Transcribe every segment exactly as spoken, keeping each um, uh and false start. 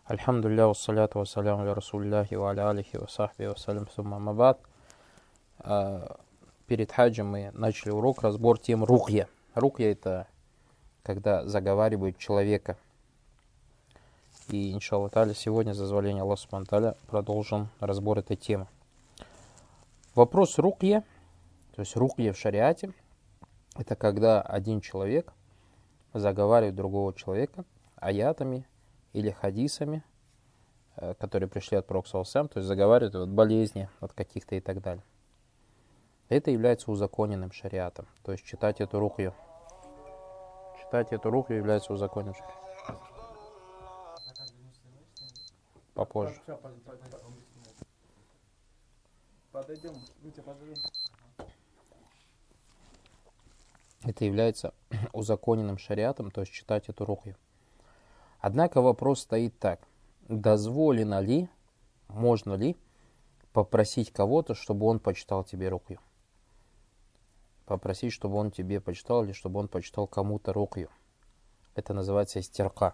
Альхамдулилля, вассаляту вассаляму аля расулилляхи ва аля алихи ва сахби вассалям сумма мабад. Перед хаджем мы начали урок, разбор тем рукья. Рукья — это когда заговаривают человека. И, иншаллах та'аля, сегодня, за дозволение Аллаха субхану ва тааля, продолжим разбор этой темы. Вопрос рукья, то есть рукья в шариате, это когда один человек заговаривает другого человека аятами или хадисами, которые пришли от пророка саллаллаху алейхи ва саллям, то есть заговаривают от болезни, от каких-то и так далее. Это является узаконенным шариатом. То есть читать эту рукью. Читать эту рукью является узаконенным шариатом. Попозже. Подойдем, подойдем. Это является узаконенным шариатом, то есть читать эту рукью. Однако вопрос стоит так. Дозволено ли, можно ли попросить кого-то, чтобы он почитал тебе рукью? Попросить, чтобы он тебе почитал, или чтобы он почитал кому-то рукью. Это называется истирка.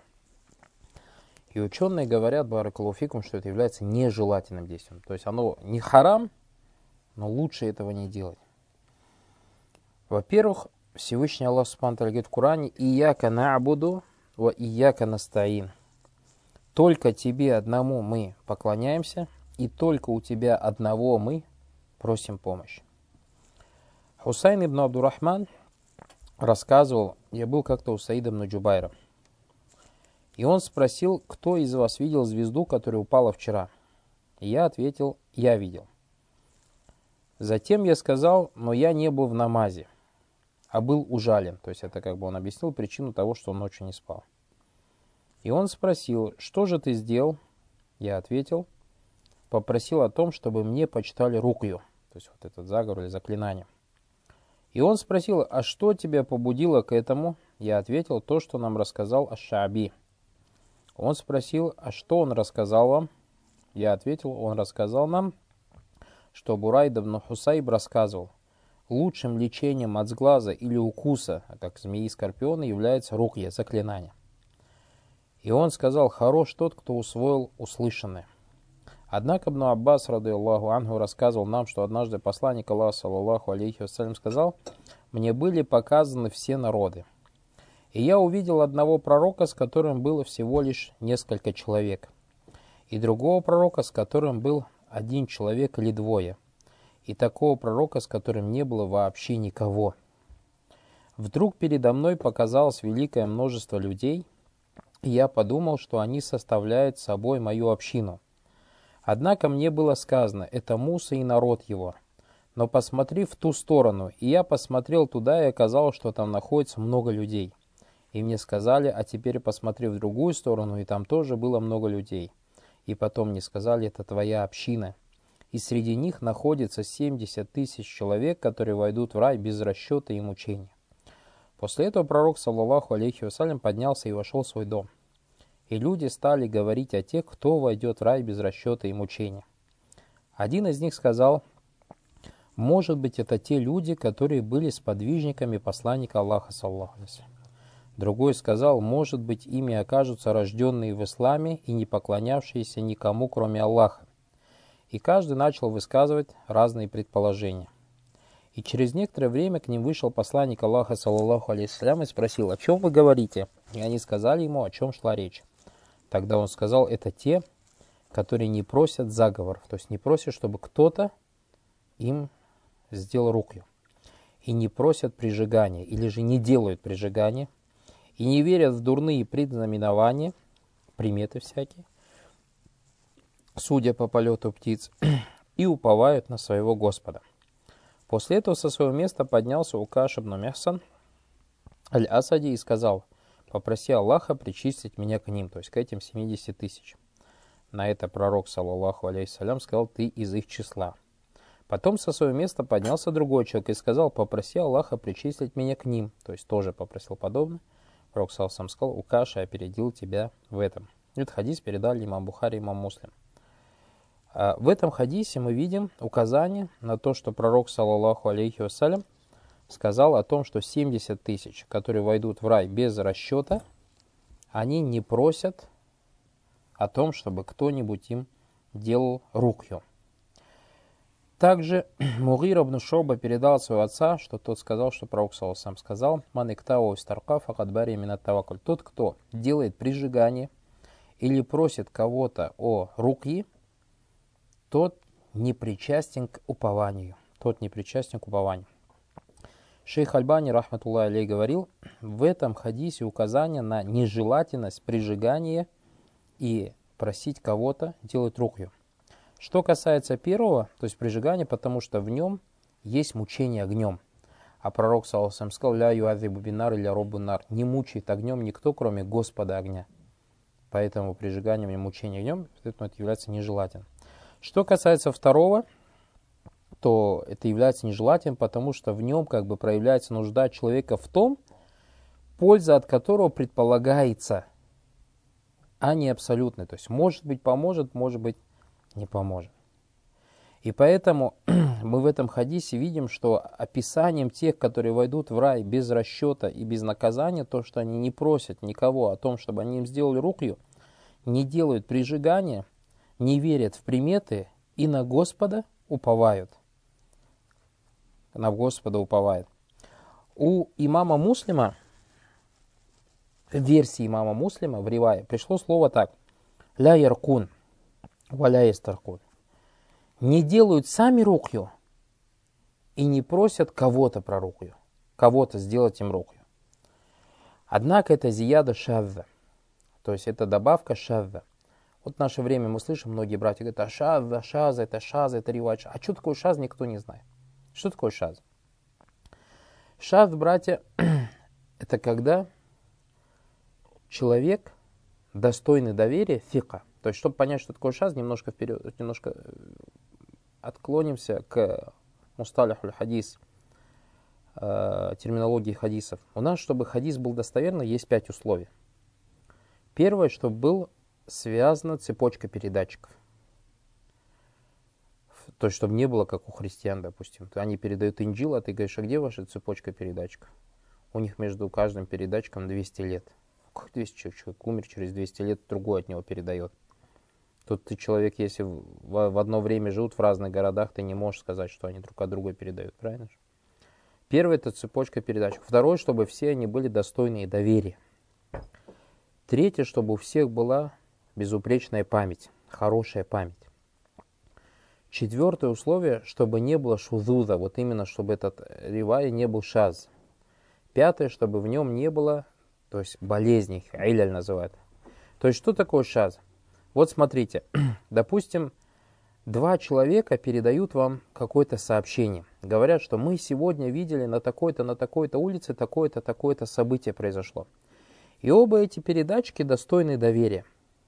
И ученые говорят, баракаллаху фикум, что это является нежелательным действием. То есть оно не харам, но лучше этого не делать. Во-первых, Всевышний Аллах субхану ва тааля говорит в Коране: «Ияка на'буду ва ияка настаин». Только тебе одному мы поклоняемся, и только у тебя одного мы просим помощи. Хусайн ибн Абдурахман рассказывал: я был как-то у Саида ибн Джубайра, и он спросил: кто из вас видел звезду, которая упала вчера? И я ответил: я видел. Затем я сказал: но я не был в намазе, а был ужален. То есть это как бы он объяснил причину того, что он ночью не спал. И он спросил: что же ты сделал? Я ответил: попросил о том, чтобы мне почитали рукью, то есть вот этот заговор или заклинание. И он спросил: а что тебя побудило к этому? Я ответил: то, что нам рассказал Аш-Шааби. Он спросил: а что он рассказал вам? Я ответил: он рассказал нам, что Бурайд ибн Хусайб рассказывал: лучшим лечением от сглаза или укуса, как змеи и скорпиона, является рукья, заклинание. И он сказал: хорош тот, кто усвоил услышанное. Однако Ибн Аббас, радийаллаху анху, рассказывал нам, что однажды посланник Аллаха, саллаллаху алейхи вассалям, сказал: мне были показаны все народы, и я увидел одного пророка, с которым было всего лишь несколько человек, и другого пророка, с которым был один человек или двое, и такого пророка, с которым не было вообще никого. Вдруг передо мной показалось великое множество людей, и я подумал, что они составляют собой мою общину. Однако мне было сказано: это Муса и народ его. Но посмотри в ту сторону, и я посмотрел туда, и оказалось, что там находится много людей. И мне сказали: а теперь посмотри в другую сторону, и там тоже было много людей. И потом мне сказали: это твоя община. И среди них находится семьдесят тысяч человек, которые войдут в рай без расчета и мучения. После этого пророк, саллаллаху алейхи вассалям, поднялся и вошел в свой дом. И люди стали говорить о тех, кто войдет в рай без расчета и мучения. Один из них сказал: может быть, это те люди, которые были сподвижниками посланника Аллаха, саллаллаху алейхи вассалям. Другой сказал: может быть, ими окажутся рожденные в исламе и не поклонявшиеся никому, кроме Аллаха. И каждый начал высказывать разные предположения. И через некоторое время к ним вышел посланник Аллаха, саллаллаху алейхи вассалям, и спросил: о чем вы говорите? И они сказали ему, о чем шла речь. Тогда он сказал: это те, которые не просят заговоров, то есть не просят, чтобы кто-то им сделал рукью, и не просят прижигания, или же не делают прижигания, и не верят в дурные предзнаменования, приметы всякие, судя по полету птиц, и уповают на своего Господа. После этого со своего места поднялся Укаш ибн Мехсан аль-Асади и сказал: попроси Аллаха причислить меня к ним, то есть к этим семидесяти тысячам. На это пророк, саллаллаху алейхи вассалям, сказал: ты из их числа. Потом со своего места поднялся другой человек и сказал: попроси Аллаха причислить меня к ним, то есть тоже попросил подобное. Пророк, саллаллаху алейхи вассалям, сказал: Укаша опередил тебя в этом. Этот хадис передали имам Бухари и имам Муслим. В этом хадисе мы видим указание на то, что пророк, саллаллаху алейхи вассалям, сказал о том, что семьдесят тысяч, которые войдут в рай без расчета, они не просят о том, чтобы кто-нибудь им делал рукью. Также Мугир ибн Шуба передал от своего отца, что тот сказал, что пророк саллаллаху алейхи ва саллям сказал: «Ман иктау истарка факад бари минат таваккуль». Тот, кто делает прижигание или просит кого-то о рукьи, тот не причастен к упованию. Тот не причастен к упованию. Шейх Альбани, рахматуллахи алейхи, говорил, в этом хадисе указание на нежелательность прижигания и просить кого-то делать рукью. Что касается первого, то есть прижигания, потому что в нем есть мучение огнем. А пророк саллаллаху алейхи ва саллям сказал: «Ля юазибу бинар или роббу нар». Не мучает огнем никто, кроме Господа огня. Поэтому прижиганием и мучением огнем это является нежелательным. Что касается второго, то это является нежелательным, потому что в нем как бы проявляется нужда человека в том, польза от которого предполагается, а не абсолютная. То есть может быть поможет, может быть не поможет. И поэтому мы в этом хадисе видим, что описанием тех, которые войдут в рай без расчета и без наказания, то, что они не просят никого о том, чтобы они им сделали рукью, не делают прижигания, не верят в приметы и на Господа уповают. На Господа уповают. У имама Муслима, в версии имама Муслима, в ривае, пришло слово так: «Ля яркун, валя истаркун». Не делают сами рукью и не просят кого-то про рукью, кого-то сделать им рукью. Однако это зияда шазза, то есть это добавка шазза. Вот в наше время мы слышим, многие братья говорят: а шазза, шаза, это шаза, это ривай. А что такое шаз, никто не знает. Что такое шаз? Шаз, братья, это когда человек достойный доверия, фика. То есть, чтобы понять, что такое шаз, немножко вперед, немножко отклонимся к мусталихуль хадис, э, терминологии хадисов. У нас, чтобы хадис был достоверный, есть пять условий. Первое, чтобы был связана цепочка передатчиков. То есть, чтобы не было, как у христиан, допустим. Они передают инджил, а ты говоришь: а где ваша цепочка передатчиков? У них между каждым передатчиком двести лет. Как двести человек? Человек умер, через двести лет другой от него передает. Тут ты человек, если в, в одно время живут в разных городах, ты не можешь сказать, что они друг от друга передают, правильно? Первое — это цепочка передатчиков. Второе, чтобы все они были достойны доверия. Третье, чтобы у всех была безупречная память, хорошая память. Четвертое условие, чтобы не было шузуза, вот именно, чтобы этот ривай не был шаз. Пятое, чтобы в нем не было, то есть болезней, иляль называют. То есть, что такое шаз? Вот смотрите, допустим, два человека передают вам какое-то сообщение. Говорят, что мы сегодня видели на такой-то, на такой-то улице такое-то, такое-то событие произошло. И оба эти передатчики достойны доверия.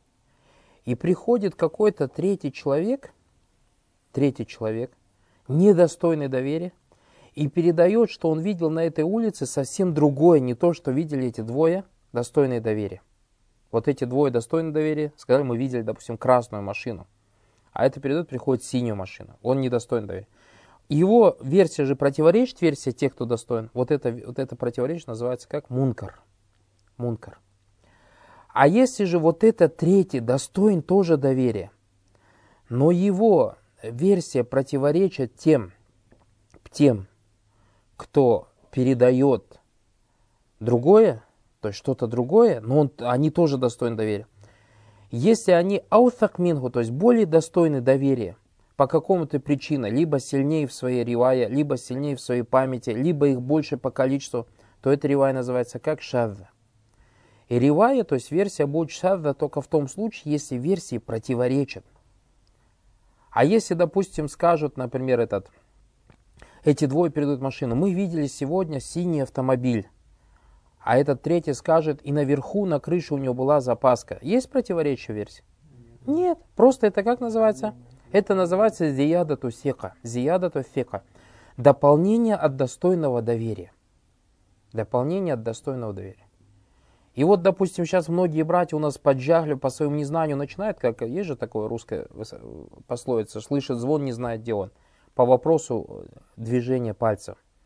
И приходит какой-то третий человек, третий человек, недостойный доверия, и передает, что он видел на этой улице совсем другое, не то, что видели эти двое, достойные доверия. Вот эти двое достойны доверия, сказали, мы видели, допустим, красную машину, а это передает, приходит синюю машину, он недостоин доверия. Его версия же противоречит версии тех, кто достоин. Вот это, вот это противоречие называется как мункар. Мункар. А если же вот этот третий достоин тоже доверия, но его версия противоречит тем, тем, кто передает другое, то есть что-то другое, но он, они тоже достойны доверия. Если они аутак мингу, то есть более достойны доверия по какому-то причине, либо сильнее в своей ривае, либо сильнее в своей памяти, либо их больше по количеству, то эта ривая называется как шазза. И ривая, то есть версия будет шазза только в том случае, если версии противоречат. А если, допустим, скажут, например, этот, эти двое передают машину, мы видели сегодня синий автомобиль, а этот третий скажет, и наверху на крыше у него была запаска. Есть противоречие версии? Нет. Просто это как называется? Это называется зиядату сика. Зиядату сика. Дополнение от достойного доверия. Дополнение от достойного доверия. И вот, допустим, сейчас многие братья у нас по джахлю, по своему незнанию начинают, как есть же такое русское пословица, слышит звон, не знает, где он, по вопросу движения пальцев.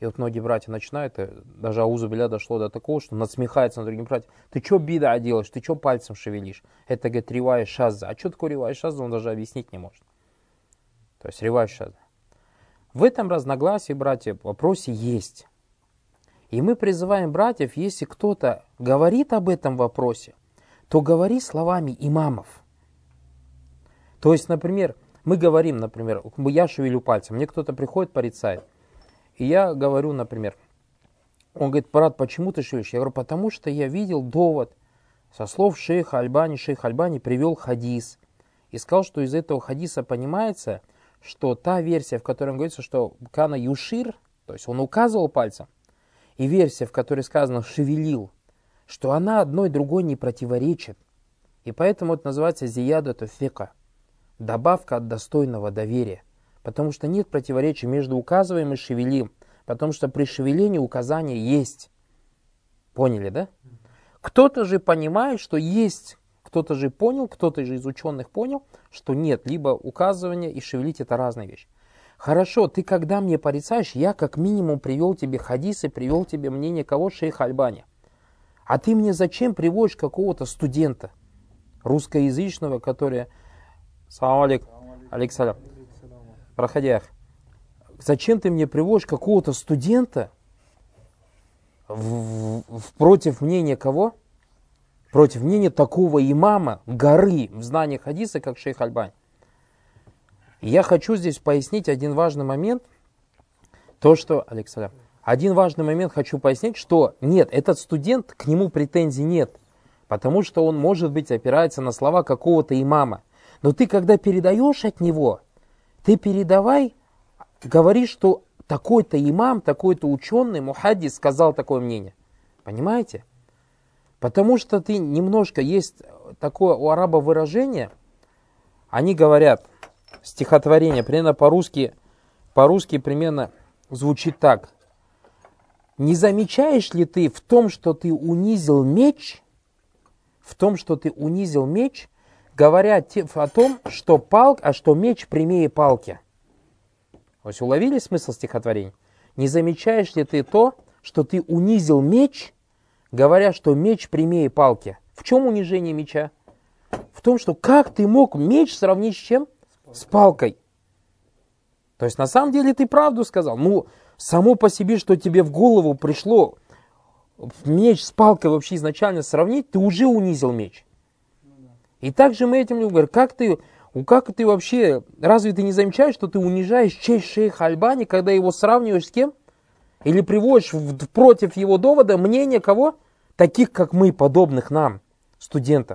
И вот многие братья начинают, даже аузу биля дошло до такого, что насмехается над другим братьям. Ты что бида делаешь, ты что пальцем шевелишь? Это, говорит, ривая шаза. А что такое ривая шаза, он даже объяснить не может. То есть ривая шаза. В этом разногласии, братья, в вопросе есть. И мы призываем братьев, если кто-то говорит об этом вопросе, то говори словами имамов. То есть, например, мы говорим, например, я шевелю пальцем, мне кто-то приходит, порицает. И я говорю, например, он говорит, брат, почему ты шевелишь? Я говорю, потому что я видел довод со слов шейха Альбани. Шейх Альбани привел хадис и сказал, что из этого хадиса понимается, что та версия, в которой говорится, что кана юшир, то есть он указывал пальцем, и версия, в которой сказано шевелил, что она одной другой не противоречит. И поэтому это называется зиядату фика, добавка от достойного доверия. Потому что нет противоречия между указываем и шевелим. Потому что при шевелении указание есть. Поняли, да? Кто-то же понимает, что есть. Кто-то же понял, кто-то же из ученых понял, что нет. Либо указывание и шевелить это разные вещи. Хорошо, ты когда мне порицаешь, я как минимум привел тебе хадис и привел тебе мнение кого? Шейха Альбани. А ты мне зачем приводишь какого-то студента русскоязычного, который... Салам алейкум. Алейкум. Проходях. Зачем ты мне приводишь какого-то студента в, в, против мнения кого? Против мнения такого имама, горы в знании хадиса, как шейх Альбани. Я хочу здесь пояснить один важный момент. То, что... Алейкум. Один важный момент хочу пояснить, что нет, этот студент, к нему претензий нет. Потому что он, может быть, опирается на слова какого-то имама. Но ты, когда передаешь от него... Ты передавай, говори, что такой-то имам, такой-то ученый, мухаддис сказал такое мнение. Понимаете? Потому что ты немножко, есть такое у арабов выражение, они говорят, стихотворение, примерно по-русски, по-русски примерно звучит так. Не замечаешь ли ты в том, что ты унизил меч, в том, что ты унизил меч, говорят о том, что палка, а что меч прямее палки. То есть уловили смысл стихотворения? Не замечаешь ли ты то, что ты унизил меч, говоря, что меч прямее палки? В чем унижение меча? В том, что как ты мог меч сравнить с чем? С палкой. То есть на самом деле ты правду сказал. Ну, само по себе, что тебе в голову пришло меч с палкой вообще изначально сравнить, ты уже унизил меч. И также мы этим говорим, как ты, как ты вообще, разве ты не замечаешь, что ты унижаешь честь шейха Альбани, когда его сравниваешь с кем? Или приводишь в, против его довода мнение кого? Таких, как мы, подобных нам, студентов.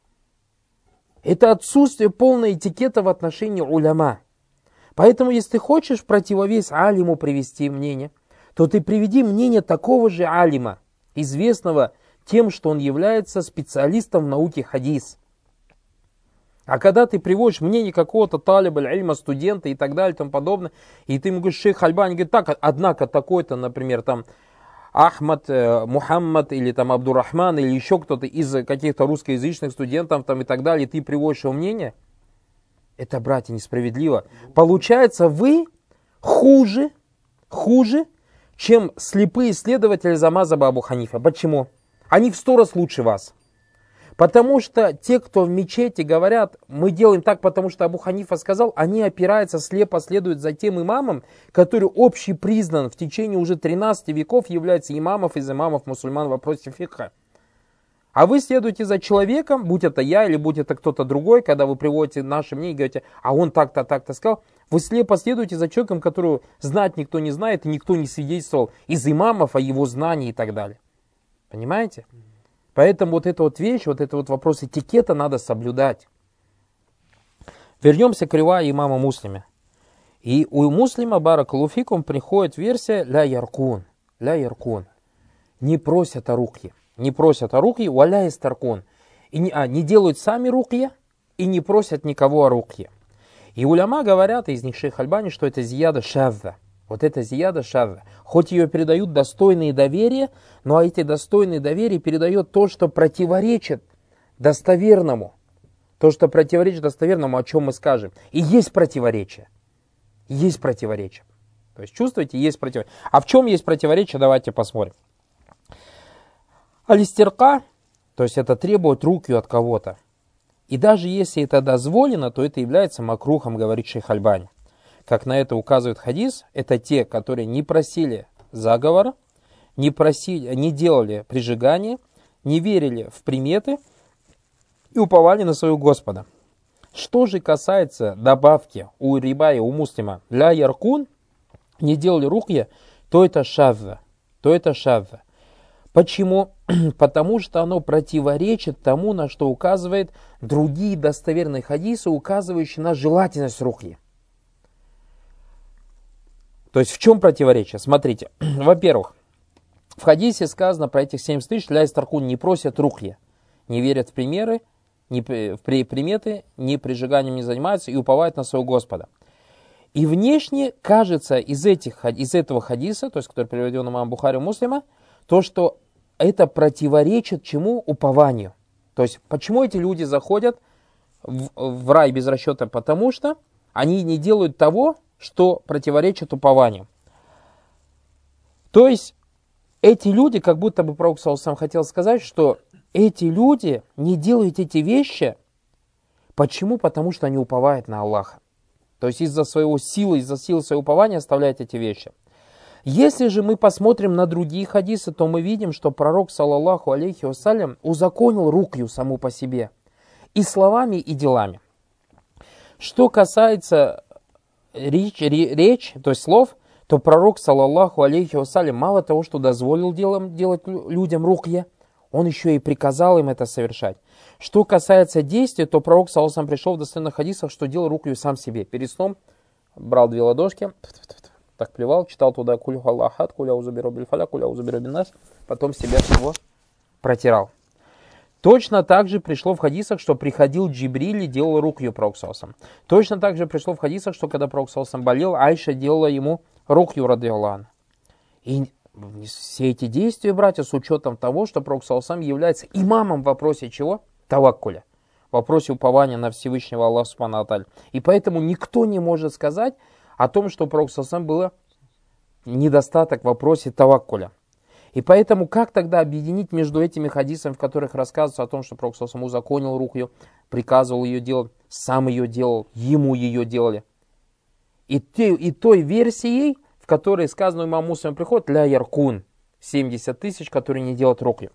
Это отсутствие полной этикета в отношении уляма. Поэтому, если ты хочешь в противовес алиму привести мнение, то ты приведи мнение такого же алима, известного тем, что он является специалистом в науке хадис. А когда ты приводишь мнение какого-то талиба, ильма, студента и так далее и тому подобное, и ты ему говоришь, шейх Альбани, говорит, так, однако такой-то, например, там, Ахмад, Мухаммад или там Абдурахман или еще кто-то из каких-то русскоязычных студентов там и так далее, и ты приводишь его мнение, это, братья, несправедливо. Получается, вы хуже, хуже, чем слепые исследователи замазаба Абу Ханифа. Почему? Они в сто раз лучше вас. Потому что те, кто в мечети говорят, мы делаем так, потому что Абу Ханифа сказал, они опираются, слепо следуют за тем имамом, который общепризнан в течение уже тринадцати веков является имамов из имамов мусульман в вопросе фикха. А вы следуете за человеком, будь это я или будь это кто-то другой, когда вы приводите наше мнение и говорите, а он так-то, так-то сказал, вы слепо следуете за человеком, которого знать никто не знает и никто не свидетельствовал из имамов о его знании и так далее. Понимаете? Поэтому вот эта вот вещь, вот этот вот вопрос этикета надо соблюдать. Вернемся к ривае имама Муслима. И у Муслима, баракаллаху фикум, приходит версия ля яркун, ля яркун. Не просят о рукье. Не просят о рукье, валя истаркун. И не, а, не делают сами рукье и не просят никого о рукье. И уляма говорят, из них шейх Альбани, что это зияда шазза. Вот это зияда шазза. Хоть ее передают достойные доверия, но эти достойные доверия передает то, что противоречит достоверному. То, что противоречит достоверному, о чем мы скажем. И есть противоречие. Есть противоречие. То есть, чувствуете, есть противоречие. А в чем есть противоречие, давайте посмотрим. Алистирка, то есть это требовать рукью от кого-то. И даже если это дозволено, то это является макрухом, говорит шейх Альбани. Как на это указывает хадис, это те, которые не просили заговора, не, просили, не делали прижигания, не верили в приметы и уповали на своего Господа. Что же касается добавки у рибая, у муслима, ля яркун, не делали рукья, то это шазза, то это шазза. Почему? Потому что оно противоречит тому, на что указывают другие достоверные хадисы, указывающие на желательность рукьи. То есть в чем противоречие? Смотрите, во-первых, в хадисе сказано про этих семьдесят тысяч, ля истаркун, не просят рухья, не верят в примеры, не в приметы, ни прижиганием не занимаются и уповают на своего Господа. И внешне кажется из, этих, из этого хадиса, то есть который приведен имам Бухари Муслима, то, что это противоречит чему? Упованию. То есть почему эти люди заходят в, в рай без расчета? Потому что они не делают того, что противоречит упованию. То есть эти люди, как будто бы пророк сам хотел сказать, что эти люди не делают эти вещи. Почему? Потому что они уповают на Аллаха. То есть из-за своего силы, из-за силы своего упования оставляют эти вещи. Если же мы посмотрим на другие хадисы, то мы видим, что пророк, саллаллаху алейхи вассалям, узаконил рукью саму по себе. И словами, и делами. Что касается речь, речь, то есть слов, то пророк, саллаллаху алейхи вассалям, мало того, что дозволил делам, делать людям рукья, он еще и приказал им это совершать. Что касается действий, то пророк, саллаллаху алейхи вассалям, пришел в достоверных хадисах, что делал рукью сам себе. Перед сном брал две ладошки, так плевал, читал туда куль халахат, куля узубиру бильфаля, куля узубиру биннас, потом себя всего протирал. Точно так же пришло в хадисах, что приходил Джибриль и делал рукью пророк саллаллаху алейхи вассалям. Точно так же пришло в хадисах, что когда пророк саллаллаху алейхи вассалям болел, Айша делала ему рукью радиаллаху анха. И все эти действия, братья, с учетом того, что пророк саллаллаху алейхи вассалям является имамом в вопросе чего? Таваккуля. В вопросе упования на Всевышнего Аллаха субхану ва тааля. И поэтому никто не может сказать о том, что у пророка саллаллаху алейхи вассалям было недостаток в вопросе таваккуля. И поэтому как тогда объединить между этими хадисами, в которых рассказывается о том, что пророк саллаллаху алейхи вассалям узаконил рукью, приказывал ее делать, сам ее делал, ему ее делали. И, те, и той версией, в которой сказано имам Муслим приходит, ля яркун, семьдесят тысяч, которые не делают рукью.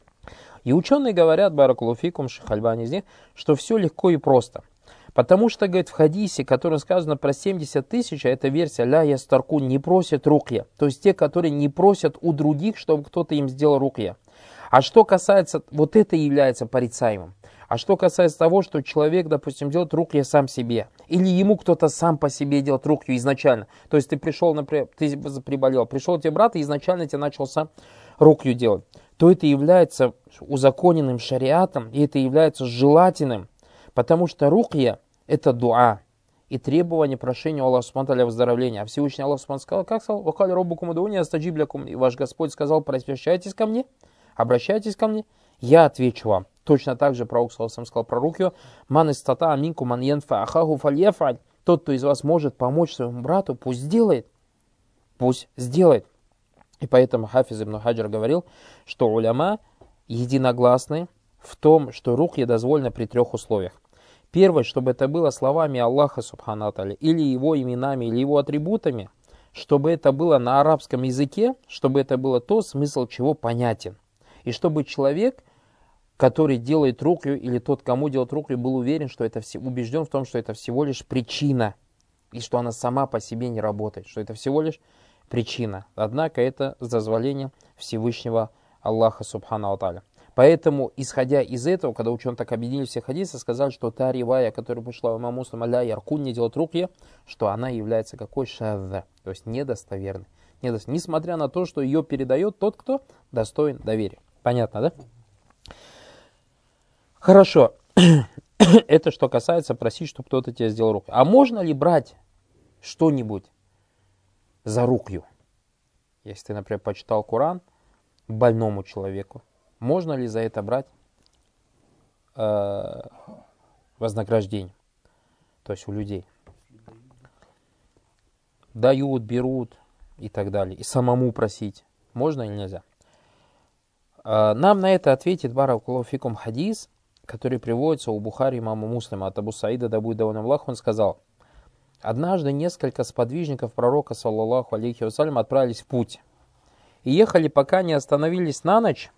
И ученые говорят, баракаллаху фикум, шейх Альбани из них, что все легко и просто. Потому что, говорит, в хадисе, в котором сказано про семьдесят тысяч, а эта версия ля ястаркун, не просят рукья. То есть те, которые не просят у других, чтобы кто-то им сделал рукья. А что касается, вот это является порицаемым. А что касается того, что человек, допустим, делает рукья сам себе, или ему кто-то сам по себе делает рукью изначально. То есть ты пришел, например, ты приболел, пришел тебе брат и изначально тебе начал сам рукью делать. То это является узаконенным шариатом, и это является желательным. Потому что рукья — это дуа и требование прошения Аллаха субхану ва тааля выздоровления. А Всевышний Аллах субхану сказал, как сказал, «Вакали роббукум удуни астаджиб лякум». И ваш Господь сказал, обращайтесь ко мне, обращайтесь ко мне, я отвечу вам. Точно так же пророк саллаллаху алейхи ва саллям сказал про рукью, «Ман истата аминку ман янфа ахаху фальяфаль». Тот, кто из вас может помочь своему брату, пусть сделает. Пусть сделает. И поэтому Хафиз ибн Хаджар говорил, что уляма единогласны в том, что рукья дозволено при трех условиях. Первое, чтобы это было словами Аллаха субхану ва тааля, или его именами, или его атрибутами, чтобы это было на арабском языке, чтобы это было то, смысл чего понятен. И чтобы человек, который делает рукью, или тот, кому делает рукью, был уверен, что это все, убежден в том, что это всего лишь причина, и что она сама по себе не работает, что это всего лишь причина. Однако это с дозволения Всевышнего Аллаха субхану ва тааля. Поэтому, исходя из этого, когда ученые так объединили все хадисы, сказали, что та ривая, которая пришла в имам Муслима, ля яркун, не делает рукья, что она является какой? Шазза, то есть недостоверной. Недостоверной. Несмотря на то, что ее передает тот, кто достоин доверия. Понятно, да? Хорошо. Это что касается просить, чтобы кто-то тебе сделал рукью. А можно ли брать что-нибудь за рукью? Если ты, например, почитал Коран больному человеку, можно ли за это брать э, вознаграждение? То есть у людей. дают, берут и так далее. И самому просить. Можно или нельзя? Нам на это ответит баракаллаху фикум хадис, который приводится у Бухари имама Муслима от Абу Саида, да будет доволен Аллах. Он сказал: однажды несколько сподвижников пророка, саллаллаху алейхи вассалям, отправились в путь. И ехали, пока не остановились на ночь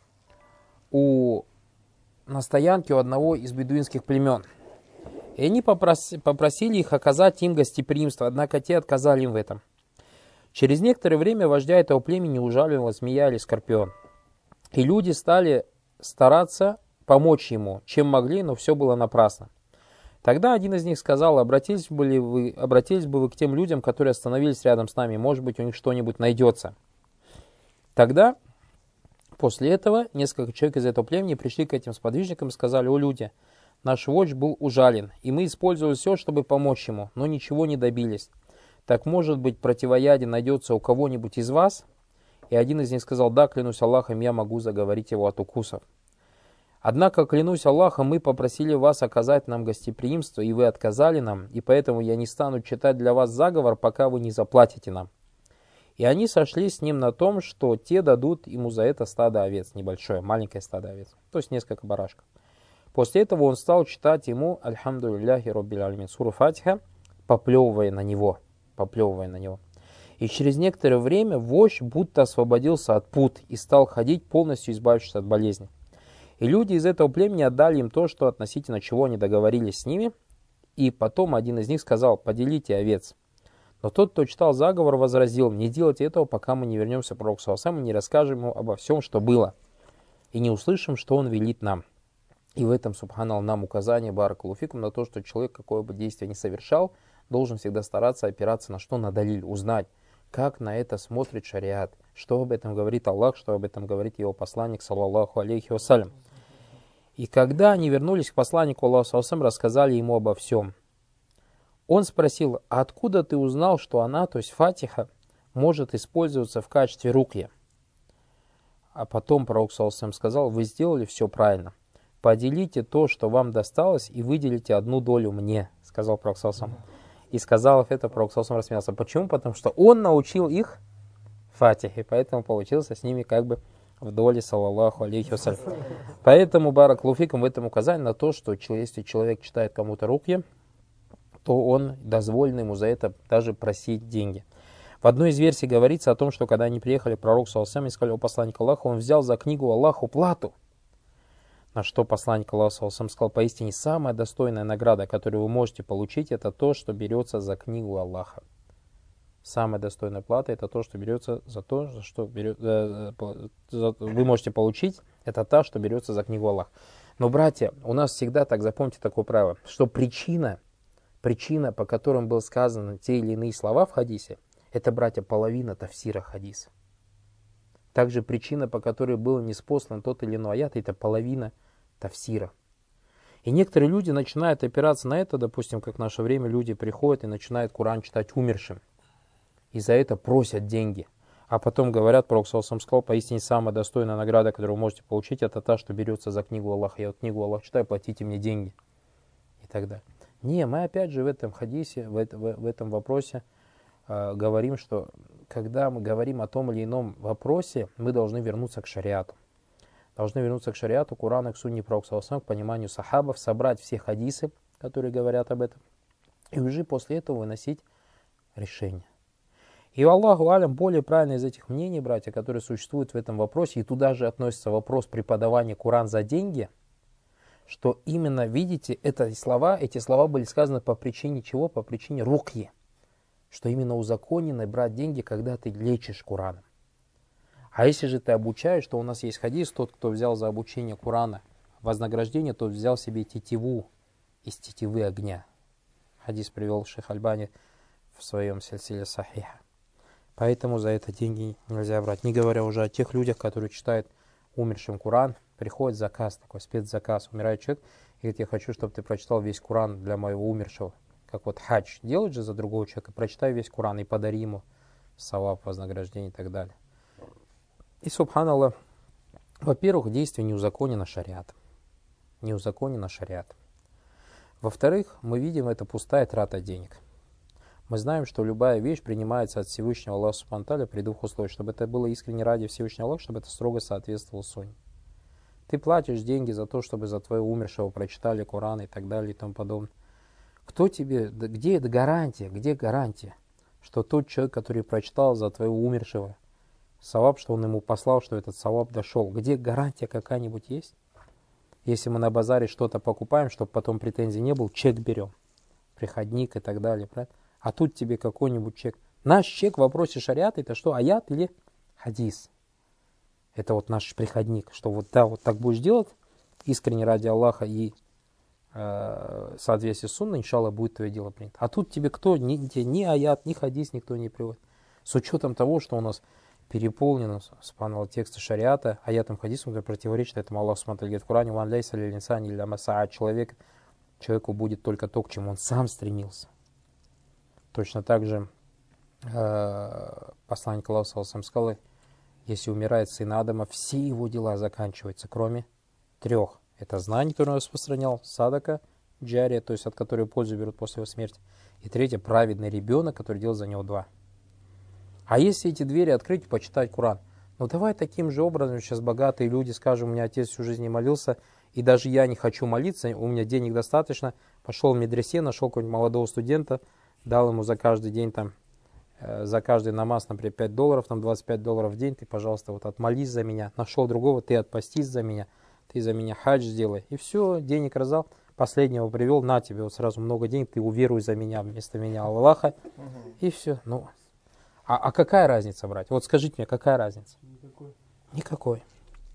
у, на стоянке у одного из бедуинских племен. И они попроси, попросили их оказать им гостеприимство, однако те отказали им в этом. Через некоторое время вождя этого племени ужалила змея или скорпион. И люди стали стараться помочь ему, чем могли, но все было напрасно. Тогда один из них сказал: обратились бы, ли вы, обратились бы вы к тем людям, которые остановились рядом с нами, может быть, у них что-нибудь найдется. Тогда, после этого, несколько человек из этого племени пришли к этим сподвижникам и сказали: о люди, наш вождь был ужален, и мы использовали все, чтобы помочь ему, но ничего не добились. Так, может быть, противоядие найдется у кого-нибудь из вас? И один из них сказал: да, клянусь Аллахом, я могу заговорить его от укусов. Однако, клянусь Аллахом, мы попросили вас оказать нам гостеприимство, и вы отказали нам, и поэтому я не стану читать для вас заговор, пока вы не заплатите нам. И они сошлись с ним на том, что те дадут ему за это стадо овец, небольшое, маленькое стадо овец, то есть несколько барашков. После этого он стал читать ему «Альхамдулилляхи роббил алямин» суру Фатиха, поплевывая на него, поплевывая на него. И через некоторое время вождь будто освободился от пут и стал ходить, полностью избавившись от болезни. И люди из этого племени отдали им то, что относительно чего они договорились с ними. И потом один из них сказал: поделите овец. Но тот, кто читал заговор, возразил: не делайте этого, пока мы не вернемся к пророку саллаллаху алейхи ва саллям и не расскажем ему обо всем, что было, и не услышим, что он велит нам. И в этом, субханаллах, нам указание, баракаллаху фикум, на то, что человек, какое бы действие ни совершал, должен всегда стараться опираться на что? На далиль, узнать, как на это смотрит шариат, что об этом говорит Аллах, что об этом говорит его посланник, саллаллаху алейхи вассалям. И когда они вернулись к посланнику Аллаха, саллаллаху алейхи ва саллям, рассказали ему обо всем. Он спросил: а откуда ты узнал, что она, то есть Фатиха, может использоваться в качестве рукья? А потом пророк, саллаллаху алейхи ва саллям, сказал: вы сделали все правильно. Поделите то, что вам досталось, и выделите одну долю мне, сказал пророк, саллаллаху алейхи ва саллям. И сказал это пророк, саллаллаху алейхи ва саллям, рассмеялся. Почему? Потому что он научил их Фатихе, поэтому получился с ними как бы в доле, саллаллаху алейхи ва саллям. Поэтому, баракаллаху фикум, в этом указание на то, что если человек читает кому-то рукья, то он дозволен ему за это даже просить деньги. В одной из версий говорится о том, что когда они приехали к пророку, саллаллаху алейхи ва саллям, и сказали: о посланник Аллаха, он взял за книгу Аллаху плату. На что посланник Аллаха, саллаллаху алейхи ва саллям, сказал: поистине самая достойная награда, которую вы можете получить, это то, что берется за книгу Аллаха. Самая достойная плата — это то, что берется за то, за что берет, э, за, вы можете получить, это та, что берется за книгу Аллаха. Но, братья, у нас всегда, так запомните такое правило, что причина, причина, по которым были сказаны те или иные слова в хадисе, это, братья, половина тафсира хадиса. Также причина, по которой был ниспослан тот или иной аят, это половина тафсира. И некоторые люди начинают опираться на это, допустим, как в наше время люди приходят и начинают Коран читать умершим. И за это просят деньги. А потом говорят, пророк саллаллаху алейхи ва саллям сказал: поистине самая достойная награда, которую вы можете получить, это та, что берется за книгу Аллаха. Я вот книгу Аллаха читаю, платите мне деньги. И так далее. Не, мы опять же в этом хадисе, в, это, в, в этом вопросе э, говорим, что когда мы говорим о том или ином вопросе, мы должны вернуться к шариату. Должны вернуться к шариату, Корану, к сунне пророка саллаллаху алейхи ва саллям, к пониманию сахабов, собрать все хадисы, которые говорят об этом, и уже после этого выносить решение. И Аллаху алям, более правильное из этих мнений, братья, которые существуют в этом вопросе, и туда же относится вопрос преподавания Коран за деньги, что именно, видите, это слова, эти слова были сказаны по причине чего? По причине рукьи. Что именно узаконено брать деньги, когда ты лечишь Кораном. А если же ты обучаешь, то у нас есть хадис: тот, кто взял за обучение Корана вознаграждение, тот взял себе тетиву из тетивы огня. Хадис привел шейх Альбани в своем сильсиле сахиха. Поэтому за это деньги нельзя брать. Не говоря уже о тех людях, которые читают умершим Коран, приходит заказ, такой спецзаказ, умирает человек, и говорит: я хочу, чтобы ты прочитал весь Коран для моего умершего. Как вот хадж делают же за другого человека: прочитай весь Коран и подари ему саваб, вознаграждение и так далее. И, субханаллах, во-первых, действие не узаконено шариатом. Не узаконено шариатом. Во-вторых, мы видим, это пустая трата денег. Мы знаем, что любая вещь принимается от Всевышнего Аллаха Субхану ва Тааля при двух условиях. Чтобы это было искренне ради Всевышнего Аллаха, чтобы это строго соответствовало сунне. Ты платишь деньги за то, чтобы за твоего умершего прочитали Коран и так далее и тому подобное. Кто тебе, да где это гарантия, где гарантия, что тот человек, который прочитал за твоего умершего саваб, что он ему послал, что этот саваб дошел, где гарантия какая-нибудь есть? Если мы на базаре что-то покупаем, чтобы потом претензий не было, чек берем, приходник и так далее, правильно? А тут тебе какой-нибудь чек. Наш чек в вопросе шариата это что, аят или хадис? Это вот наш приходник, что вот да, вот так будешь делать, искренне ради Аллаха и э, в соответствии с сунной, иншаллах, будет твое дело принято. А тут тебе кто, ни, ни аят, ни хадис никто не приводит. С учетом того, что у нас переполнено субханаллах, тексты шариата, аятам хадисам, которые противоречат этому. Аллах субхану говорит в Коране: «Ван ляйса лил инсани илля ма саа». Человек, человеку будет только то, к чему он сам стремился. Точно так же э, посланник Аллаха саллаллаху алейхи ва саллям сказал: если умирает сын Адама, все его дела заканчиваются, кроме трех. Это знание, которое он распространял, садака, джария, то есть от которой пользу берут после его смерти. И третье, праведный ребенок, который делал за него два. А если эти двери открыть и почитать Коран? Ну давай таким же образом сейчас богатые люди скажут: у меня отец всю жизнь не молился, и даже я не хочу молиться, у меня денег достаточно. Пошел в медресе, нашел какого-нибудь молодого студента, дал ему за каждый день там, за каждый намаз, например, пять долларов, там двадцать пять долларов в день, ты, пожалуйста, вот отмолись за меня. Нашел другого, ты отпастись за меня, ты за меня хадж сделай. И все, денег раздал, последнего привел, на тебе вот сразу много денег, ты уверуй за меня вместо меня Аллаха. Угу. И все. Ну, а, а какая разница, братья? Вот скажите мне, какая разница? Никакой. Никакой.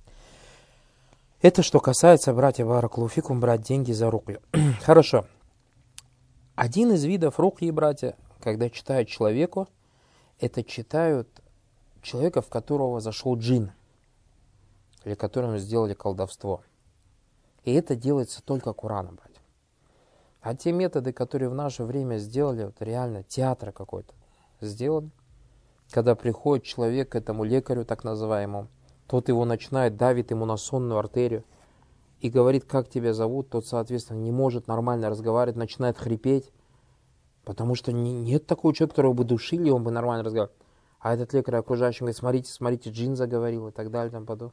Это что касается, братья, баракаллаху фикум, брать деньги за рукью. Хорошо. Один из видов рукьи, братья, когда читают человеку, это читают человека, в которого зашел джин, или которому сделали колдовство. И это делается только Кораном, братья. А те методы, которые в наше время сделали, вот реально театр какой-то сделан, когда приходит человек к этому лекарю, так называемому, тот его начинает, давит ему на сонную артерию и говорит: как тебя зовут, тот, соответственно, не может нормально разговаривать, начинает хрипеть, потому что не, нет такого человека, которого бы душили, он бы нормально разговаривал. А этот лекарь окружающим говорит: смотрите, смотрите, джин заговорил и так далее, там подобное.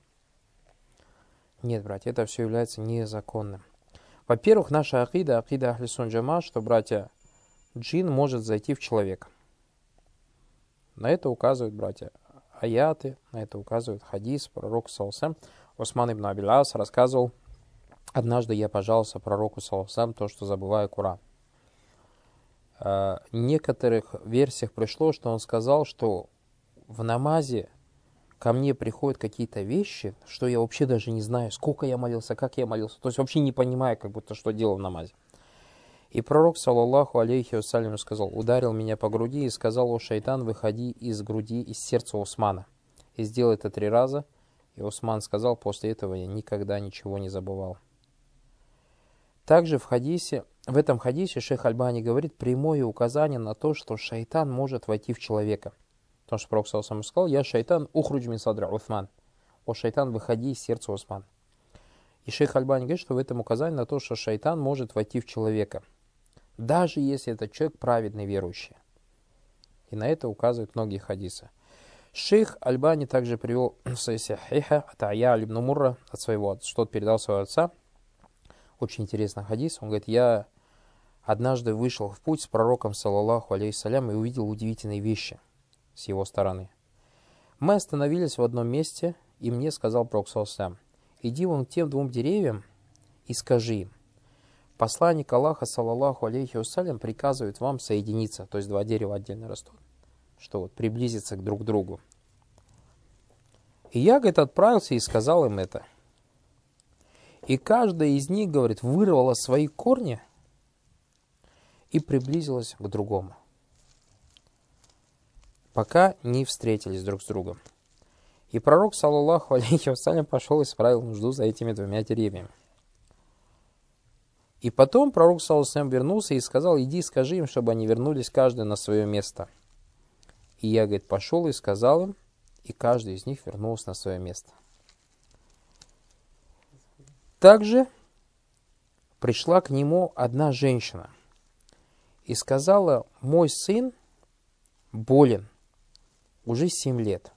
Нет, братья, это все является незаконным. Во-первых, наша акида, акида ахли сунна джама, что, братья, джин может зайти в человека. На это указывают, братья, аяты, на это указывает хадис, пророк саллаллаху алейхи ва саллям. Усман ибн Аби ас рассказывал: однажды я пожаловался пророку саллаллаху алейхи ва саллям то, что забываю Коран. В некоторых версиях пришло, что он сказал, что в намазе ко мне приходят какие-то вещи, что я вообще даже не знаю, сколько я молился, как я молился. То есть вообще не понимаю, как будто что делал в намазе. И пророк, саллаллаху алейхи вассалям, сказал: ударил меня по груди и сказал: о шайтан, выходи из груди, из сердца Усмана. И сделал это три раза. И Усман сказал: после этого я никогда ничего не забывал. Также в хадисе, в этом хадисе шейх Альбани говорит прямое указание на то, что шайтан может войти в человека. Потому что пророк саллаллаху алейхи сказал: я шайтан, ухруджи мин садри Усман. О шайтан, выходи из сердца Усмана. И шейх Альбани говорит, что в этом указание на то, что шайтан может войти в человека, даже если этот человек праведный верующий. И на это указывают многие хадисы. Шейх Альбани также привел в Сахиха от Ая ибн Мурра, от своего, что передал своего отца. Очень интересный хадис. Он говорит: я однажды вышел в путь с пророком, саллаллаху алейхи салям, и увидел удивительные вещи с его стороны. Мы остановились в одном месте, и мне сказал пророк, саллаллаху алейхи: иди вон к тем двум деревьям и скажи им: посланник Аллаха, саллаллаху алейхи вассалям, приказывает вам соединиться, то есть два дерева отдельно растут, что вот приблизиться друг к другу. И я, говорит, отправился и сказал им это. И каждая из них, говорит, вырвала свои корни и приблизилась к другому, пока не встретились друг с другом. И пророк, саллаллаху алейхи вассалям, пошел и справил нужду за этими двумя деревьями. И потом пророк, саллаллаху алейхи ва саллям, вернулся и сказал: иди, скажи им, чтобы они вернулись каждый на свое место. И я, говорит, пошел и сказал им, и каждый из них вернулся на свое место. Также пришла к нему одна женщина и сказала: мой сын болен уже семь лет.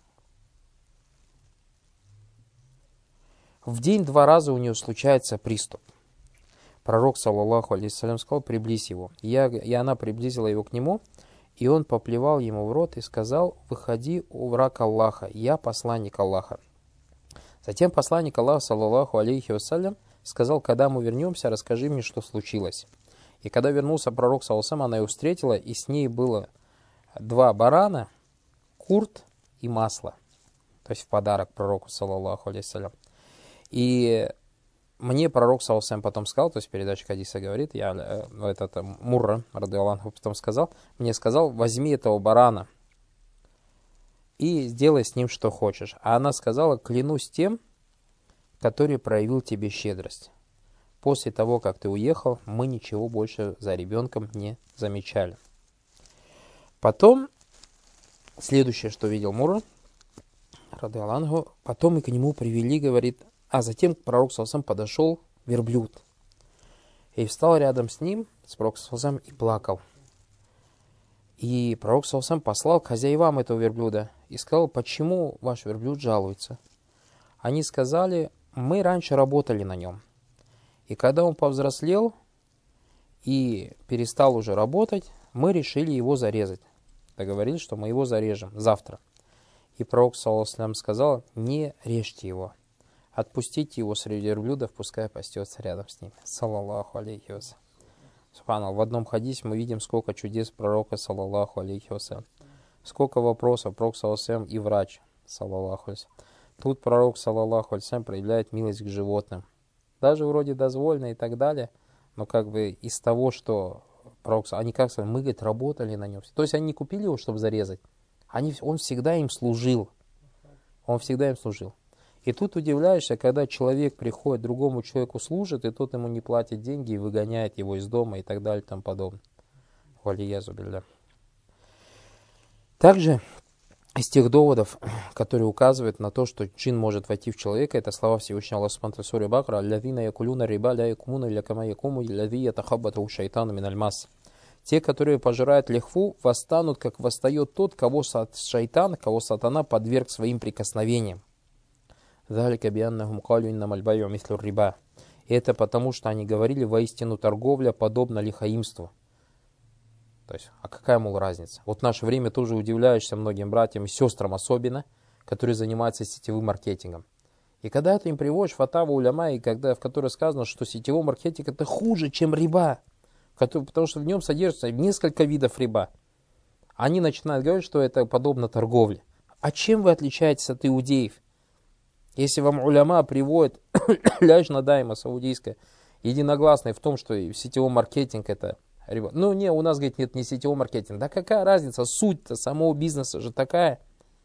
В день два раза у нее случается приступ. Пророк, саллаллаху алейхиссалям, сказал: приблизь его. Я, и она приблизила его к нему, и он поплевал ему в рот и сказал: выходи, о враг Аллаха, я посланник Аллаха. Затем посланник Аллаха, саллаллаху алейхи вассалям, сказал: когда мы вернемся, расскажи мне, что случилось. И когда вернулся пророк, саллаллаху алейхи, она его встретила, и с ней было два барана, курт и масло. То есть в подарок пророку, саллаллаху алейхи. И мне пророк, саллаллаху алейхи, потом сказал, то есть передача хадиса говорит, я, э, этот Мурра, радиаллаху, потом сказал, мне сказал: возьми этого барана и сделай с ним что хочешь. А она сказала: клянусь тем, который проявил тебе щедрость. После того, как ты уехал, мы ничего больше за ребенком не замечали. Потом, следующее, что видел Мурра, радиаллаху, потом и к нему привели, говорит, а затем пророк саллаллаху подошел верблюд и встал рядом с ним, с пророком саллаллаху, и плакал. И пророк саллаллаху послал к хозяевам этого верблюда и сказал: почему ваш верблюд жалуется? Они сказали: мы раньше работали на нем, и когда он повзрослел и перестал уже работать, мы решили его зарезать. Договорились, что мы его зарежем завтра. И пророк саллаллаху сказал: не режьте его, отпустите его среди верблюдов, пускай пастется рядом с ним. Саллаллаху алейхи вассалям. Субханаллах. В одном хадисе мы видим, сколько чудес пророка, саллаллаху алейхи вассалям. Сколько вопросов, пророк, саллаллаху алейхи вассалям, и врач, саллаллаху алейхи вассалям. Тут пророк, саллаллаху алейхи вассалям, проявляет милость к животным. Даже вроде дозволено и так далее, но как бы из того, что пророк, они как сказали, мы, говорит, работали на нем. То есть они не купили его, чтобы зарезать. Они, он всегда им служил. Он всегда им служил. И тут удивляешься, когда человек приходит, другому человеку служит, и тот ему не платит деньги и выгоняет его из дома и так далее и тому подобное. Валиязу билля. Также из тех доводов, которые указывают на то, что джин может войти в человека, это слова Всевышнего Аллаха Субхану ва Тааля в суре Бакара: «Аллазина якулуна риба ля якумуна илля кама якуму аллази ятахаббатуху шайтану миналь мас». Те, которые пожирают лихву, восстанут, как восстает тот, кого шайтан, кого сатана подверг своим прикосновениям. «Залика бианнахум калю иннамаль бай'у мислю риба». И это потому, что они говорили: воистину торговля подобна лихаимству. То есть, а какая, мол, разница? Вот в наше время тоже удивляешься многим братьям и сестрам особенно, которые занимаются сетевым маркетингом. И когда ты им приводишь фатаву уляма, и когда, в которой сказано, что сетевой маркетинг это хуже, чем риба, потому что в нем содержится несколько видов риба, они начинают говорить, что это подобно торговле. А чем вы отличаетесь от иудеев? Если вам уляма приводит ляжна дайма саудийская, единогласная в том, что сетевой маркетинг это риба. Ну не, у нас, говорит, нет, не сетевой маркетинг. Да какая разница? Суть-то самого бизнеса же такая.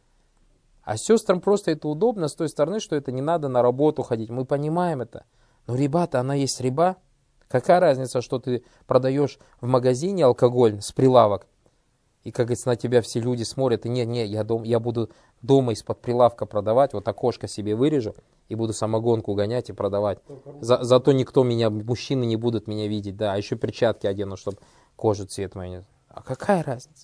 А сестрам просто это удобно с той стороны, что это не надо на работу ходить. Мы понимаем это. Но риба-то, она есть риба. Какая разница, что ты продаешь в магазине алкоголь с прилавок, и, как говорится, на тебя все люди смотрят, и не, не, я, дом, я буду дома из-под прилавка продавать, вот окошко себе вырежу, и буду самогонку гонять и продавать. За, зато никто меня, мужчины не будут меня видеть, да, а еще перчатки одену, чтобы кожу цвет мою. А какая разница?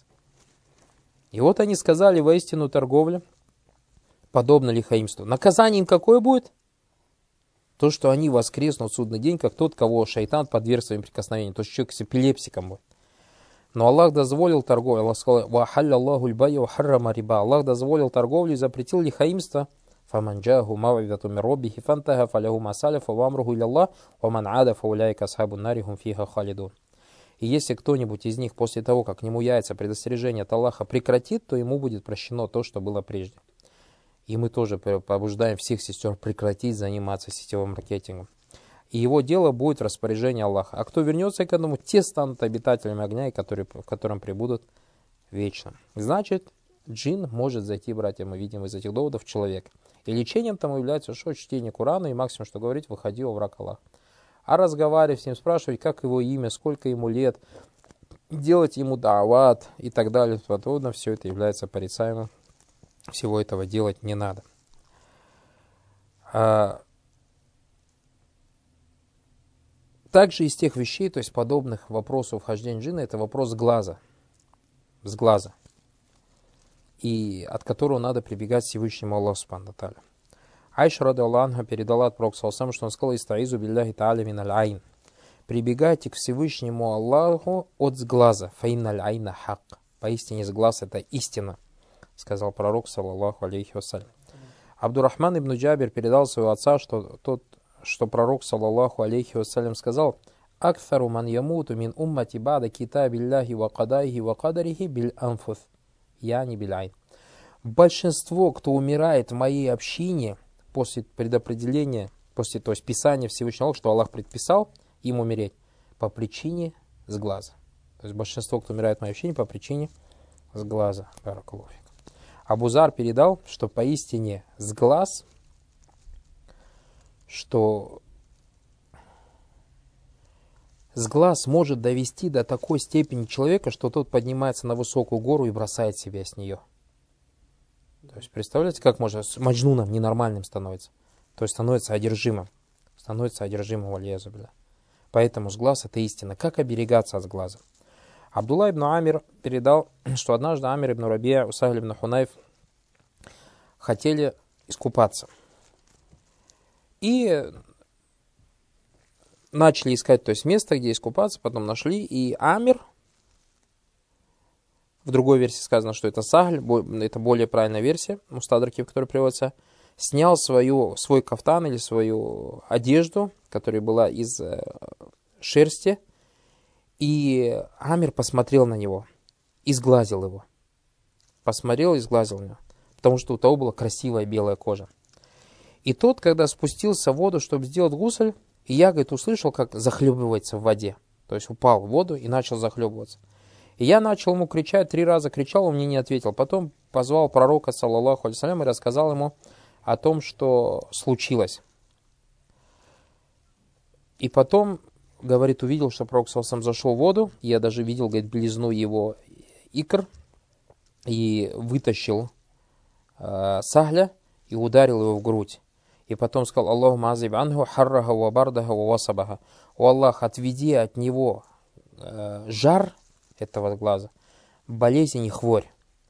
И вот они сказали: воистину торговля подобно лихаимству. Наказание им какое будет? То, что они воскреснут в судный день, как тот, кого шайтан подверг своим прикосновениям. То есть человек с эпилепсиком будет. Но Аллах дозволил торговлю. Аллах сказал: «Вахалля Аллаху ль-бай'а ва харрама риба». Аллах дозволил торговлю и запретил лихаимство. «Фаман джааху мав'изатун мин раббихи фантаха фаляху ма салафа ва амруху иля Аллах ва ман ада фауляйка асхабун нари хум фиха халидун». И если кто-нибудь из них после того, как к нему яйца предостережение от Аллаха прекратит, то ему будет прощено то, что было прежде. И мы тоже побуждаем всех сестер прекратить заниматься сетевым маркетингом. И его дело будет в распоряжении Аллаха. А кто вернется к этому, те станут обитателями огня, которые, в котором пребудут вечно. Значит, джин может зайти, братья, мы видим из этих доводов, в человека. И лечением там является что? Чтение Корана, и максимум, что говорить: выходи, о враг Аллаха. А разговаривать с ним, спрашивать, как его имя, сколько ему лет, делать ему даават и так далее, подобное, все это является порицаемым. Всего этого делать не надо. А также из тех вещей, то есть подобных вопросов вхождения джинна, это вопрос глаза. С глаза. И от которого надо прибегать к Всевышнему Аллаху Субхану ва Тааля. Айша радиаллаху анха передала от пророка саллаллаху алейхи ва саллям, что он сказал: «Истаизу билляхи тааля миналь айн». Прибегайте к Всевышнему Аллаху от сглаза. Фаинналь айна хак. Поистине сглаз это истина, сказал пророк саллаллаху алейхи ва саллям. Абдурахман ибн Джабир передал своего отца, что тот, что пророк саллаллаху алейхи ва саллям сказал: «Акфару ман ямуту мин уммати бада китабилляхи ва кадайхи ва кадарихи биль анфус». Я не биляйн. Большинство, кто умирает в моей общине после предопределения, после, то есть писания Всевышнего Аллаха, что Аллах предписал им умереть, по причине сглаза. То есть большинство, кто умирает в моей общине, по причине сглаза. Баракаллаху фик. Абу Зар передал, что поистине сглаз, что сглаз может довести до такой степени человека, что тот поднимается на высокую гору и бросает себя с нее. То есть, представляете, как может с маджнуном ненормальным становится? То есть, становится одержимым. Становится одержимым, валиязу билля. Поэтому сглаз это истина. Как оберегаться от сглаза? Абдулла ибн Амир передал, что однажды Амир ибн Рабия, Усахль ибн Хунайф хотели искупаться. И начали искать, то есть место, где искупаться, потом нашли, и Амир, в другой версии сказано, что это Сахль, это более правильная версия, мустадраки, в которой приводится, снял свою, свой кафтан или свою одежду, которая была из шерсти, и Амир посмотрел на него и сглазил его. Посмотрел и сглазил его, потому что у того была красивая белая кожа. И тот, когда спустился в воду, чтобы сделать гусль, и я, говорит, услышал, как захлебывается в воде. То есть упал в воду и начал захлебываться. И я начал ему кричать, три раза кричал, он мне не ответил. Потом позвал пророка, саллаллаху алейхи ва саллям, и рассказал ему о том, что случилось. И потом, говорит, увидел, что пророк саллаллаху алейхи ва саллям зашел в воду. Я даже видел, говорит, белизну его икр. И вытащил э, Сахля и ударил его в грудь. И потом сказал: «Аллахумма азиб анху харраха ва бардаха ва васабаха». «О Аллах, отведи от него э, жар этого глаза, болезнь и хворь».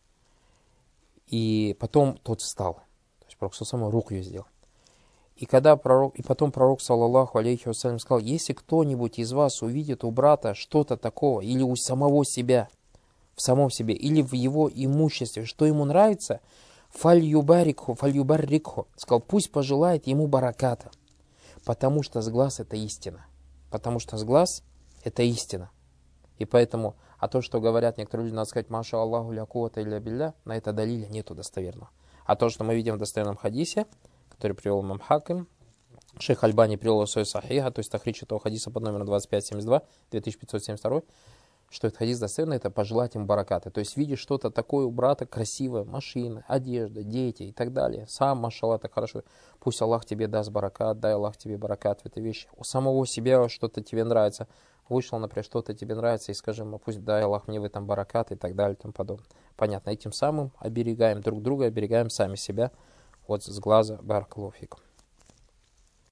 И потом тот встал. То есть пророк саллаллаху руку ее сделал. И, когда пророк, и потом пророк, саллаллаху алейхи вассалям, сказал: если кто-нибудь из вас увидит у брата что-то такого, или у самого себя, в самом себе, или в его имуществе, что ему нравится, фаль-юбарикху, фаль-юбаррикху, сказал, пусть пожелает ему бараката, потому что сглаз это истина. Потому что сглаз это истина. И поэтому, а то, что говорят некоторые люди, надо сказать, маша Аллаху ля куввата илля билля, на это далиля нету достоверного. А то, что мы видим в достоверном хадисе, который привел имам Хаким, шейх Альбани привел его в свой сахиха, то есть тахридж этого хадиса под номером двадцать пять семьдесят два, две тысячи пятьсот семьдесят два, что этот хадис достоверный, это пожелать им баракаты. То есть видишь что-то такое у брата, красивое, машина, одежда, дети и так далее. Сам, машаллах, так хорошо. Пусть Аллах тебе даст баракат, дай Аллах тебе баракат в этой вещи. У самого себя что-то тебе нравится. Вышел, например, что-то тебе нравится, и скажи ему, пусть дай Аллах мне в этом баракат и так далее и тому подобное. Понятно, этим самым оберегаем друг друга, оберегаем сами себя от сглаза. Баракаллаху фикум.